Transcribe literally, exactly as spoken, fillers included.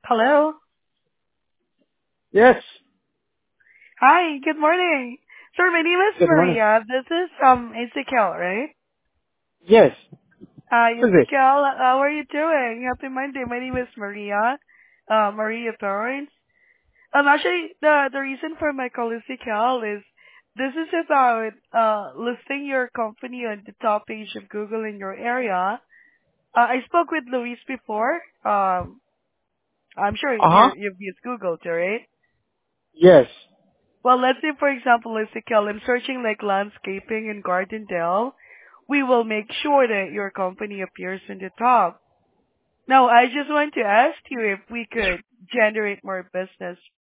Hello. Yes. Hi, good morning. Sir, my name is Good morning. Maria. This is um Ezekiel, right? Yes. Hi, Who's this? Ezekiel. How are you doing? Happy Monday. My name is Maria. Uh, Maria Torrance. Um, actually, the the reason for my call, Ezekiel, is this is about uh listing your company on the top page of Google in your area. Uh, I spoke with Luis before. Um, I'm sure Uh huh. you you've used Google, too, right? Yes. Well, let's say, for example, Ezekiel, I'm searching like landscaping in Gardendale. We will make sure that your company appears in the top. Now, I just want to ask you if we could generate more business